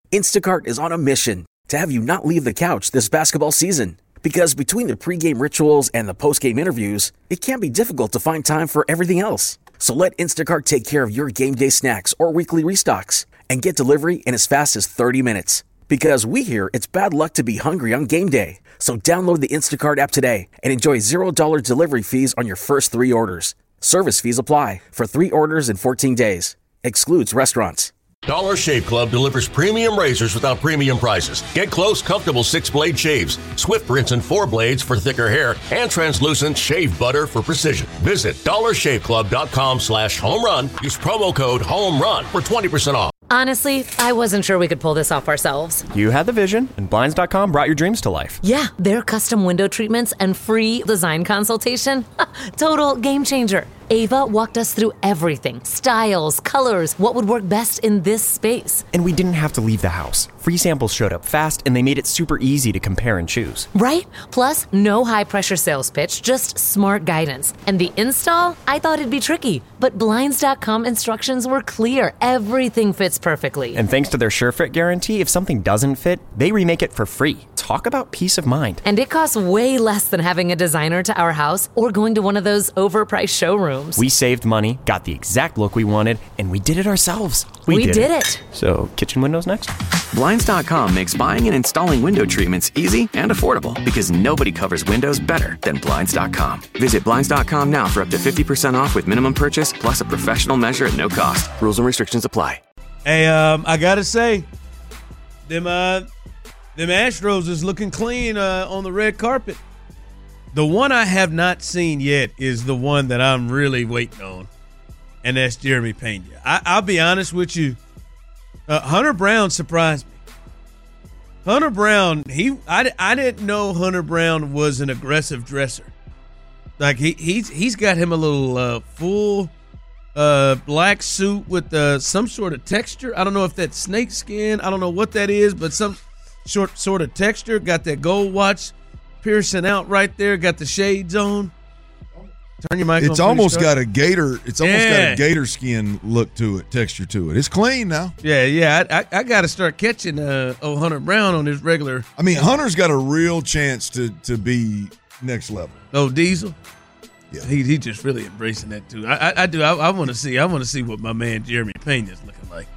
Instacart is on a mission to have you not leave the couch this basketball season. Because between the pregame rituals and the postgame interviews, it can be difficult to find time for everything else. So let Instacart take care of your game day snacks or weekly restocks and get delivery in as fast as 30 minutes. Because we hear it's bad luck to be hungry on game day. So download the Instacart app today and enjoy $0 delivery fees on your first 3 orders. Service fees apply for 3 orders in 14 days. Excludes restaurants. Dollar Shave Club delivers premium razors without premium prices. Get close, comfortable 6-blade shaves, swift rinse and 4 blades for thicker hair, and translucent shave butter for precision. Visit dollarshaveclub.com/homerun. Use promo code HOMERUN for 20% off. Honestly, I wasn't sure we could pull this off ourselves. You had the vision, and Blinds.com brought your dreams to life. Yeah, their custom window treatments and free design consultation. Total game changer. Ava walked us through everything. Styles, colors, what would work best in this space. And we didn't have to leave the house. Free samples showed up fast, and they made it super easy to compare and choose. Right? Plus, no high-pressure sales pitch, just smart guidance. And the install? I thought it'd be tricky, but Blinds.com instructions were clear. Everything fits perfectly. And thanks to their SureFit guarantee, if something doesn't fit, they remake it for free. Talk about peace of mind. And it costs way less than having a designer to our house or going to one of those overpriced showrooms. We saved money, got the exact look we wanted, and we did it ourselves. We did it. So, kitchen windows next? Blinds.com makes buying and installing window treatments easy and affordable because nobody covers windows better than Blinds.com. Visit Blinds.com now for up to 50% off with minimum purchase plus a professional measure at no cost. Rules and restrictions apply. Hey, I gotta say, them Astros is looking clean on the red carpet. The one I have not seen yet is the one that I'm really waiting on, and that's Jeremy Pena. I'll be honest with you. Hunter Brown surprised me. Hunter Brown, I didn't know Hunter Brown was an aggressive dresser. Like he's got him a little full black suit with some sort of texture. I don't know if that's snake skin. I don't know what that is, but some sort of texture. Got that gold watch piercing out right there. Got the shades on. Turn your mic on. It's almost got a gator. It's almost got a gator skin look to it, texture to it. It's clean now. Yeah. I got to start catching Hunter Brown on his regular. I mean, Hunter's got a real chance to be next level. Oh, Diesel. Yeah, he just really embracing that too. I do. I want to see. I want to see what my man Jeremy Pena is looking like.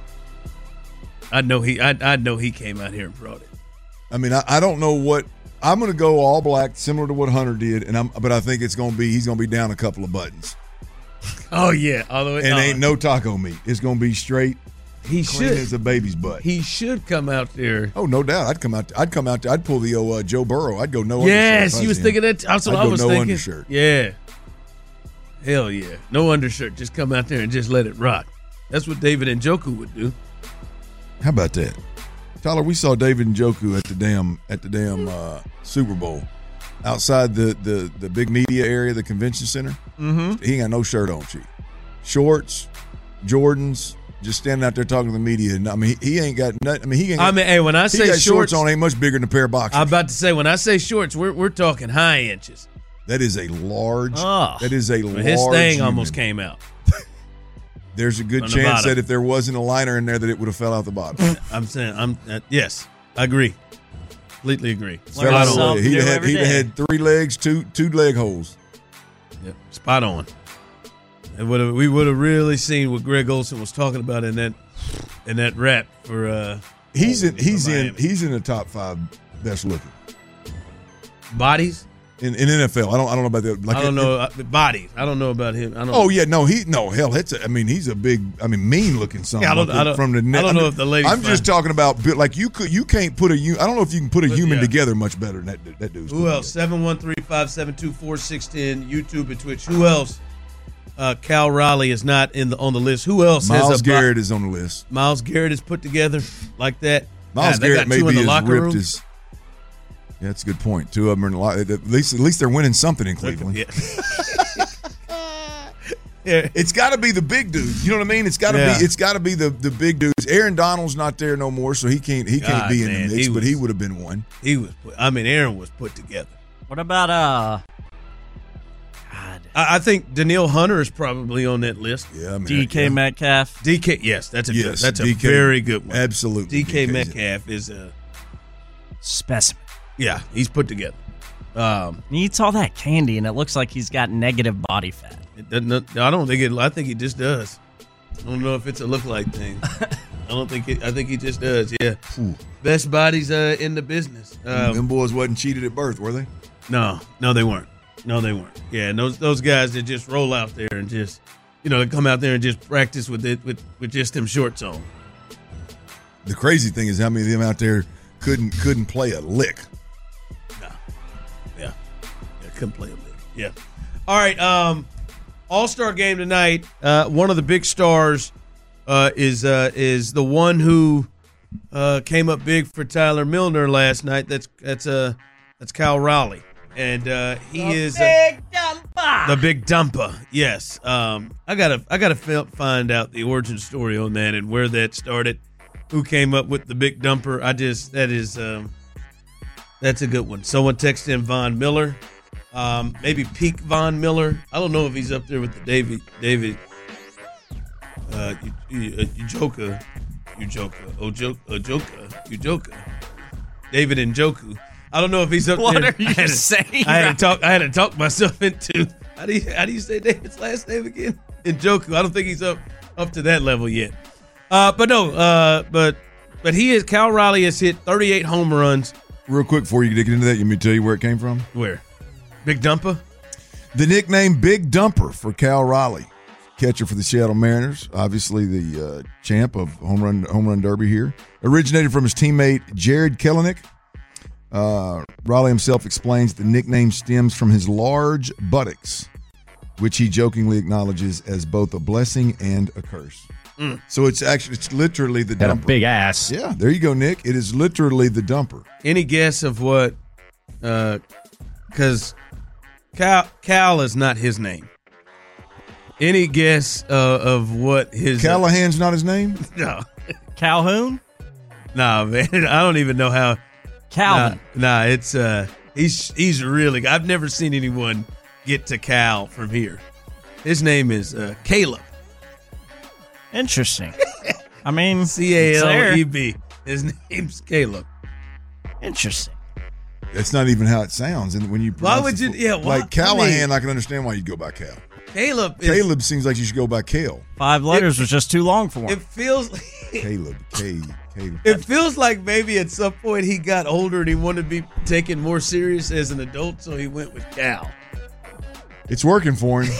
I know he came out here and brought it. I mean, I don't know what. I'm going to go all black, similar to what Hunter did, but I think he's going to be down a couple of buttons. Oh yeah, all the way. And ain't no taco meat. It's going to be straight. He clean should as a baby's butt. He should come out there. Oh, no doubt. I'd come out. I'd pull the old Joe Burrow. I'd go no. Yes, you was thinking that. That's what I was thinking. Undershirt. Yeah. Hell yeah, no undershirt. Just come out there and just let it rock. That's what David Njoku would do. How about that? Tyler, we saw David Njoku at the damn Super Bowl outside the big media area, the convention center. Mm-hmm. He ain't got no shirt on, Chief. Shorts, Jordans, just standing out there talking to the media. I mean, he ain't got nothing. I mean, he ain't. Hey, when I say shorts on, ain't much bigger than a pair of boxers. I'm about to say, when I say shorts, we're talking high inches. That is a large. Oh, that is a large. His thing human. almost came out. There's a good chance that if there wasn't a liner in there, that it would have fell out the bottom. I'm saying, yes, I agree. Completely agree. He'd have had 3 legs, two leg holes. Yep, spot on. And we would have really seen what Greg Olsen was talking about in that rap for. He's in the top 5 best looking bodies. In NFL, I don't know about that. Like I don't know bodies. I don't know about him. Hell, he's a big, mean looking son. Yeah, I don't know if the lady. I'm just talking about like you can't put I don't know if you can put a human together much better than that dude's. Who else? 713-572-4610. YouTube and Twitch. Who else? Cal Raleigh is not on the list. Who else? Miles Garrett is on the list. Miles Garrett is put together like that. Miles Garrett may be as ripped as. Yeah, that's a good point. 2 of them are in the lot. At least they're winning something in Cleveland. Yeah. It's got to be the big dudes. You know what I mean? It's got to be the big dudes. Aaron Donald's not there no more, so he can't be in the mix. But he would have been one. Aaron was put together. What about I think Danielle Hunter is probably on that list. Yeah, I mean, DK Metcalf. DK, yes, that's a very good one. Absolutely. DK Metcalf is a specimen. Yeah, he's put together. He eats all that candy, and it looks like he's got negative body fat. I don't think it. I think he just does. I don't know if it's a look-like thing. I think he just does. Yeah. Ooh. Best bodies in the business. Them boys wasn't cheated at birth, were they? No, they weren't. Yeah, and those guys that just roll out there and just, they come out there and just practice with just them shorts on. The crazy thing is how many of them out there couldn't play a lick. No. Yeah, couldn't play a lick. Yeah. All right. All-Star game tonight. One of the big stars is the one who came up big for Tyler Milner last night. That's Cal Raleigh. And he is the big dumper. Yes. I gotta find out the origin story on that and where that started. Who came up with the big dumper? That's a good one. Someone texted in Von Miller, maybe peak Von Miller. I don't know if he's up there with the David Ujoka, David Njoku. I don't know if he's up what there. What are you saying? I had to talk myself into. How do you say David's last name again? Njoku. I don't think he's up to that level yet. But he is. Cal Raleigh has hit 38 home runs. Real quick before you get into that, let me tell you where it came from. Where? Big Dumper. The nickname Big Dumper for Cal Raleigh, catcher for the Seattle Mariners, obviously the champ of home run derby here, originated from his teammate Jared Kelenic. Raleigh himself explains the nickname stems from his large buttocks, which he jokingly acknowledges as both a blessing and a curse. So it's literally the dumper. Got a big ass. Yeah, there you go, Nick. It is literally the dumper. Any guess of what? Because Cal is not his name. Any guess of what his Callahan's not his name? No. Calhoun? Nah, man. I don't even know how. Calvin. Nah, it's he's really. I've never seen anyone get to Cal from here. His name is Caleb. Interesting. I mean, Caleb. His name's Caleb. Interesting. That's not even how it sounds. And when you why would you? Yeah, like Callahan, I can understand why you'd go by Cal. Caleb seems like you should go by Kale. 5 letters was just too long for him. It feels like Caleb. It feels like maybe at some point he got older and he wanted to be taken more serious as an adult, so he went with Cal. It's working for him.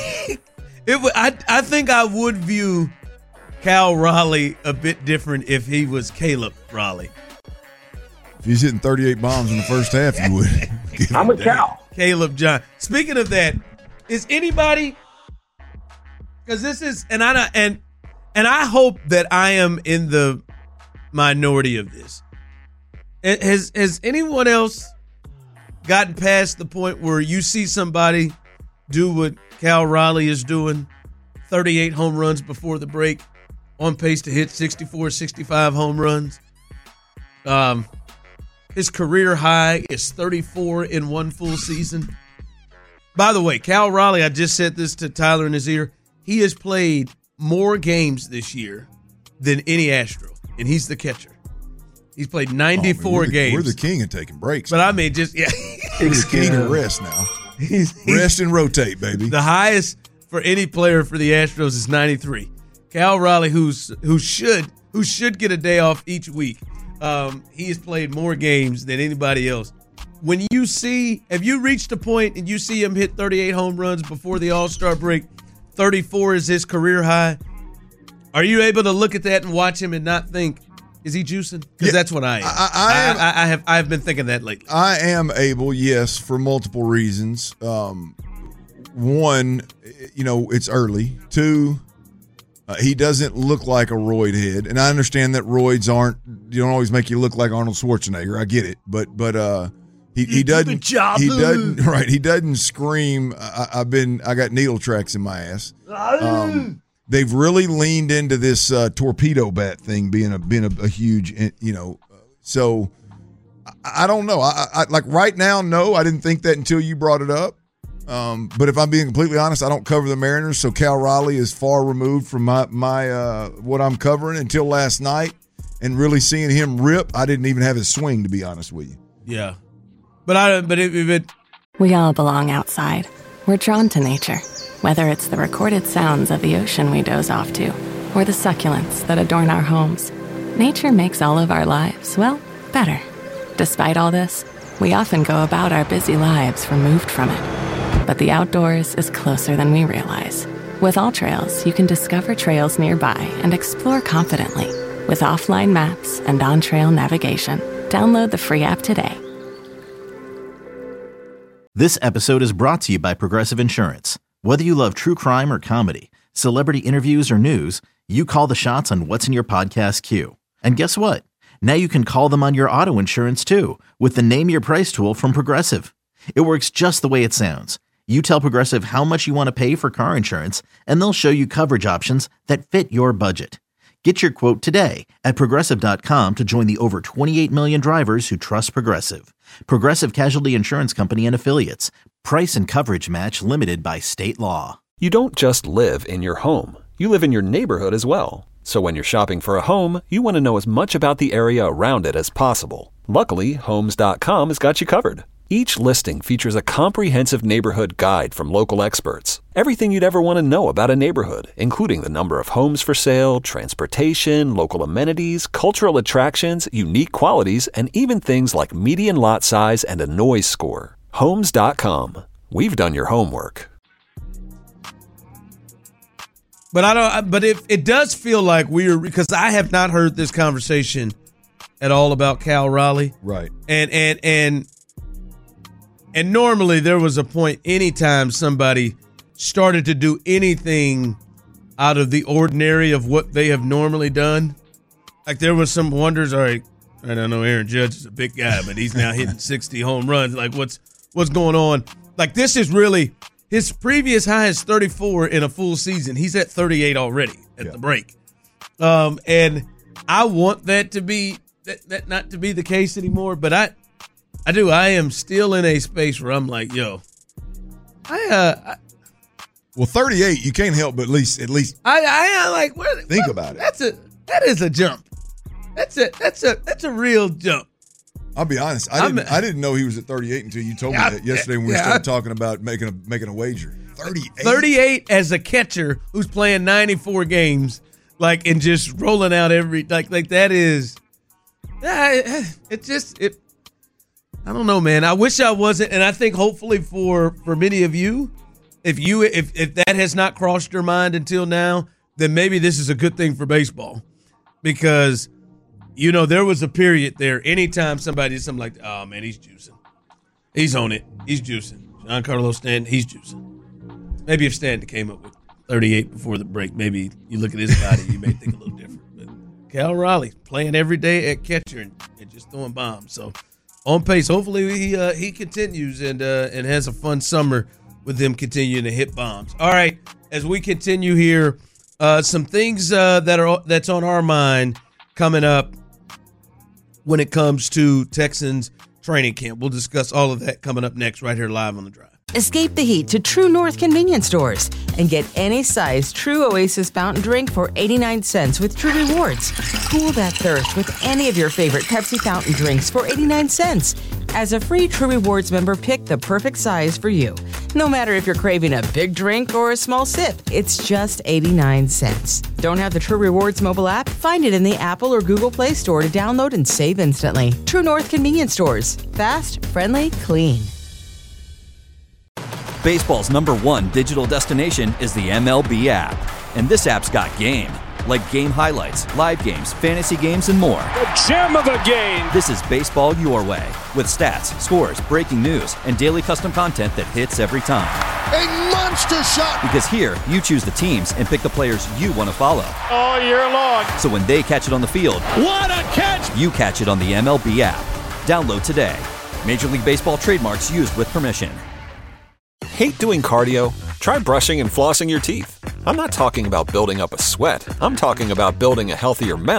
I think I would view Cal Raleigh a bit different if he was Caleb Raleigh. If he's hitting 38 bombs in the first half, you would. I'm with Cal. Caleb John. Speaking of that, is anybody? Because this is, and I hope that I am in the minority of this. Has anyone else gotten past the point where you see somebody do what Cal Raleigh is doing, 38 home runs before the break, on pace to hit 64, 65 home runs? His career high is 34 in one full season. By the way, Cal Raleigh, I just said this to Tyler in his ear, he has played more games this year than any Astro, and he's the catcher. He's played 94 games. We're the king of taking breaks. But man. I mean, just, yeah. We're the king of rest now. Rest and rotate, baby. The highest for any player for the Astros is 93. Cal Raleigh, who should get a day off each week, he has played more games than anybody else. When you see, have you reached a point and you see him hit 38 home runs before the All-Star break, 34 is his career high, are you able to look at that and watch him and not think, is he juicing? Because that's what I am. I have been thinking that lately. I am able, yes, for multiple reasons. One, it's early. Two, he doesn't look like a roid head, and I understand that roids don't always make you look like Arnold Schwarzenegger. I get it, but he doesn't. He doesn't scream. I got needle tracks in my ass. They've really leaned into this torpedo bat thing being a huge, So I don't know. I like right now. No, I didn't think that until you brought it up. But if I'm being completely honest, I don't cover the Mariners, so Cal Raleigh is far removed from my what I'm covering until last night. And really seeing him rip, I didn't even have his swing, to be honest with you. Yeah. But if it We all belong outside. We're drawn to nature, whether it's the recorded sounds of the ocean we doze off to, or the succulents that adorn our homes. Nature makes all of our lives, well, better. Despite all this, we often go about our busy lives removed from it. But the outdoors is closer than we realize. With AllTrails, you can discover trails nearby and explore confidently with offline maps and on-trail navigation. Download the free app today. This episode is brought to you by Progressive Insurance. Whether you love true crime or comedy, celebrity interviews or news, you call the shots on what's in your podcast queue. And guess what? Now you can call them on your auto insurance too with the Name Your Price tool from Progressive. It works just the way it sounds. You tell Progressive how much you want to pay for car insurance, and they'll show you coverage options that fit your budget. Get your quote today at Progressive.com to join the over 28 million drivers who trust Progressive. Progressive Casualty Insurance Company and Affiliates. Price and coverage match limited by state law. You don't just live in your home. You live in your neighborhood as well. So when you're shopping for a home, you want to know as much about the area around it as possible. Luckily, Homes.com has got you covered. Each listing features a comprehensive neighborhood guide from local experts. Everything you'd ever want to know about a neighborhood, including the number of homes for sale, transportation, local amenities, cultural attractions, unique qualities, and even things like median lot size and a noise score. Homes.com. We've done your homework. But it does feel like because I have not heard this conversation at all about Cal Raleigh. Right. And normally there was a point anytime somebody started to do anything out of the ordinary of what they have normally done. Like there was some wonders, all right, I don't know Aaron Judge is a big guy, but he's now hitting 60 home runs. Like what's going on? Like this is really, his previous high is 34 in a full season. He's at 38 already at the break. And I want that to be, that not to be the case anymore, but I do. I am still in a space where I'm like, yo, well, 38, you can't help but at least I like think about it. That is a jump. That's a real jump. I'll be honest. I didn't know he was at 38 until you told me that yesterday when we started talking about making a wager. 38 as a catcher who's playing 94 games, like, and just rolling out every like that is. I don't know, man. I wish I wasn't, and I think hopefully for many of you, if that has not crossed your mind until now, then maybe this is a good thing for baseball, because there was a period there. Anytime somebody did something like, oh man, he's juicing, he's on it, he's juicing. Giancarlo Stanton, he's juicing. Maybe if Stanton came up with 38 before the break, maybe you look at his body, you may think a little different. But Cal Raleigh playing every day at catcher and just throwing bombs, so. On pace. Hopefully he continues and has a fun summer with them continuing to hit bombs. All right, as we continue here, some things that's on our mind coming up when it comes to Texans training camp. We'll discuss all of that coming up next right here live on The Drive. Escape the heat to True North convenience stores and get any size True Oasis fountain drink for 89 cents with True Rewards. Cool that thirst with any of your favorite Pepsi fountain drinks for 89 cents. As a free True Rewards member, pick the perfect size for you. No matter if you're craving a big drink or a small sip, it's just 89 cents. Don't have the True Rewards mobile app? Find it in the Apple or Google Play Store to download and save instantly. True North convenience stores. Fast, friendly, clean. Baseball's #1 digital destination is the MLB app. And this app's got game. Like game highlights, live games, fantasy games, and more. The gem of the game! This is baseball your way. With stats, scores, breaking news, and daily custom content that hits every time. A monster shot! Because here, you choose the teams and pick the players you want to follow. All year long. So when they catch it on the field, what a catch! You catch it on the MLB app. Download today. Major League Baseball trademarks used with permission. Hate doing cardio? Try brushing and flossing your teeth. I'm not talking about building up a sweat. I'm talking about building a healthier mouth.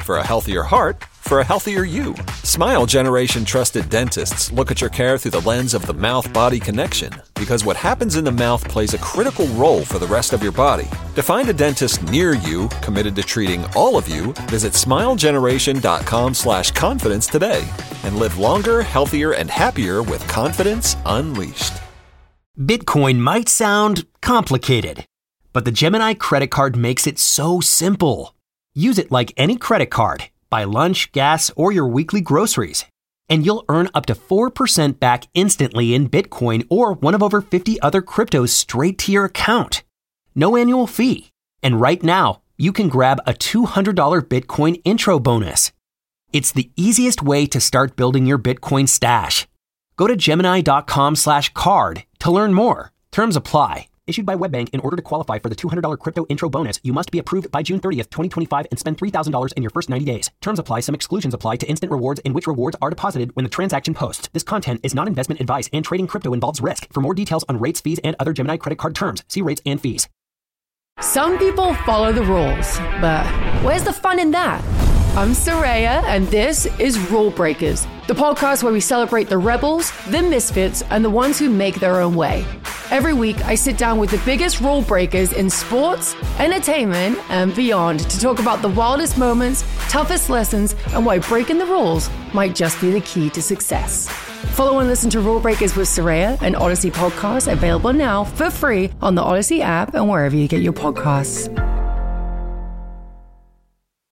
For a healthier heart, for a healthier you. Smile Generation trusted dentists look at your care through the lens of the mouth-body connection, because what happens in the mouth plays a critical role for the rest of your body. To find a dentist near you committed to treating all of you, visit smilegeneration.com/confidence today and live longer, healthier, and happier with confidence unleashed. Bitcoin might sound complicated, but the Gemini credit card makes it so simple. Use it like any credit card. Buy lunch, gas, or your weekly groceries, and you'll earn up to 4% back instantly in Bitcoin or one of over 50 other cryptos straight to your account. No annual fee. And right now, you can grab a $200 Bitcoin intro bonus. It's the easiest way to start building your Bitcoin stash. Go to Gemini.com/card to learn more. Terms apply. Issued by WebBank. In order to qualify for the $200 crypto intro bonus, you must be approved by June 30th, 2025 and spend $3,000 in your first 90 days. Terms apply. Some exclusions apply to instant rewards in which rewards are deposited when the transaction posts. This content is not investment advice and trading crypto involves risk. For more details on rates, fees, and other Gemini credit card terms, see rates and fees. Some people follow the rules, but where's the fun in that? I'm Soraya, and this is Rule Breakers, the podcast where we celebrate the rebels, the misfits, and the ones who make their own way. Every week, I sit down with the biggest rule breakers in sports, entertainment, and beyond to talk about the wildest moments, toughest lessons, and why breaking the rules might just be the key to success. Follow and listen to Rule Breakers with Soraya, an Odyssey podcast available now for free on the Odyssey app and wherever you get your podcasts.